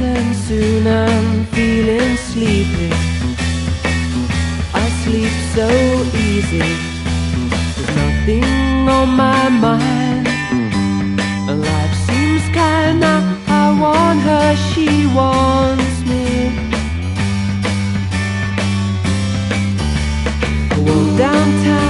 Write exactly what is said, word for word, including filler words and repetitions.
and soon I'm feeling sleepy. I sleep so easy, there's nothing on my mind, and life seems kinda, I want her, she wants me. I walk downtown